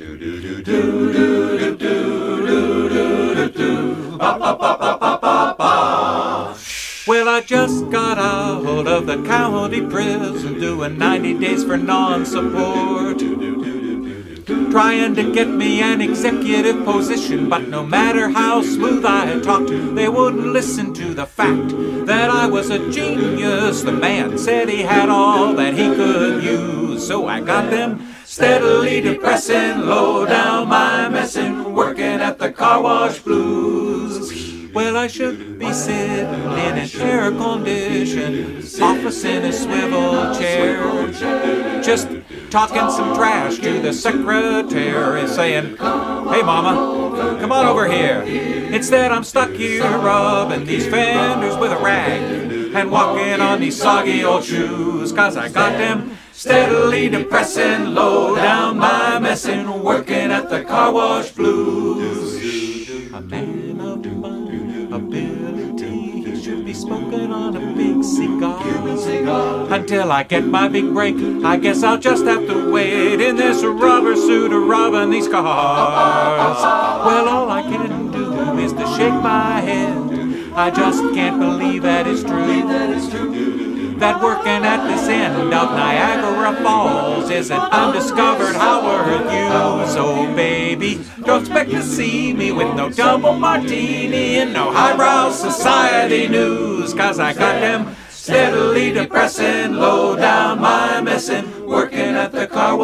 Well, I just got out of the county prison doing 90 days for non-support, trying to get me an executive position, but no matter how smooth I had talked, they wouldn't listen to the fact that I was a genius. The man said he had all that he could use, so I got them steadily depressing, low down my messin', working at the car wash blues. Well, I should be sitting in an air-conditioned office in a swivel chair, just talking some trash to the secretary, saying, "Hey, mama, come on over here." Instead, I'm stuck here rubbing these fenders with a rag and walking on these soggy old shoes, 'cause I got them steadily depressing, low down my messin', working at the car wash blues. A man of my ability, he should be smoking on a big cigar. Until I get my big break, I guess I'll just have to wait in this rubber suit robbing these cars. Well, all I can do is to shake my head. I just can't believe that it's true, that working at this end of Niagara Falls is an undiscovered Howard Hughes. So baby, don't expect to see me with no double martini and no highbrow society news, 'cause I got them steadily depressing, low down my messin', working at the car